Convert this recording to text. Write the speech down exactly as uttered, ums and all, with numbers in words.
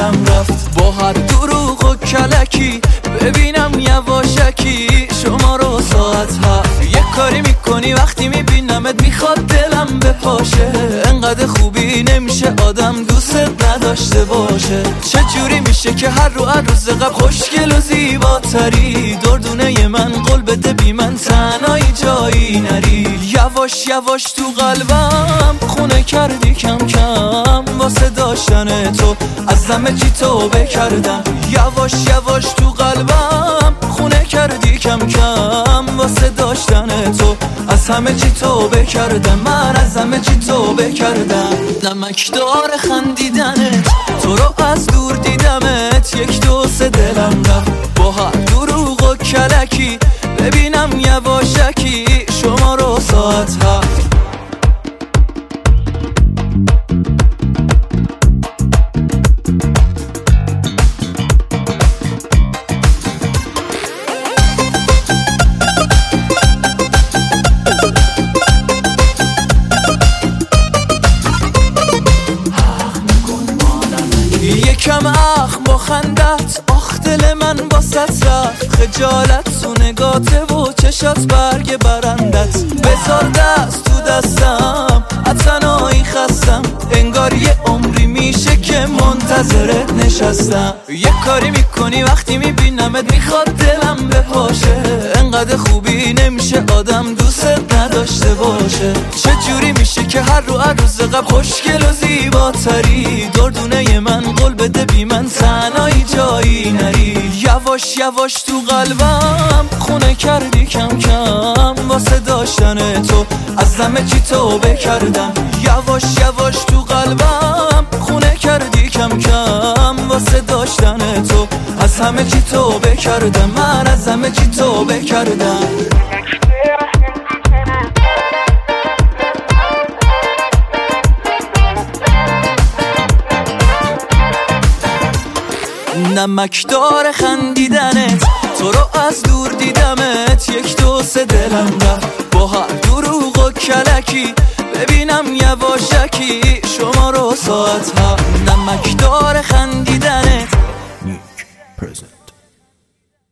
دلم رفت با هر دروغ و کلکی، ببینم یواشکی شما رو ساعت هفت. یه کاری میکنی وقتی میبینمت میخواد دلم بپاشه، انقدر خوبی نمیشه آدم دوست نداشته باشه. چه جوری میشه که هر رو هر روز قبل خوشگل و زیباتری، دردونه من قول بده بی من تنهایی جایی نری. یواش یواش تو قلبم خونه کردی کم کم، واسه داشتن تو از همه چی توبه کردم. یواش یواش تو قلبم خونه کردی کم کم، واسه داشتن تو از همه چی توبه کردم. من از همه چی توبه کردم. نمکدار خندیدنت، تو رو از دور دیدمت، یک دو سه دلم رفت با هر دروغ و کلکی، ببینم یواشکی شما رو ساعت هفت. یکم اخم با خندت، آخ دل من باست رفت، خجالت تو نگاته و چشات برگ برندت. بذار دست تو دستم، اتنایی خستم، انگار یه عمری میشه که منتظرت نشستم. یه کاری میکنی وقتی میبینمت میخواد دلم بپاشه، انقدر خوبی نمیشه آدم دوست نداشته باشه. چه جوری میشه که هر رو هر روز قبل خوشگل و زیباتری، دردونه من قول بده بی من تنهایی جایی نری. یواش یواش تو قلبم خونه کردی کم کم، واسه داشتن تو از همه چی توبه کردم. یواش یواش تو قلبم خونه کردی کم کم، واسه داشتن تو از همه چی توبه کردم. من از همه چی توبه کردم. نمکدار خندیدنت، تو رو از دور دیدمت، یک دو سه دلم رفت با هر دروغ و کلکی، ببینم یواشکی شما رو ساعت هفت. نمکدار خندیدنت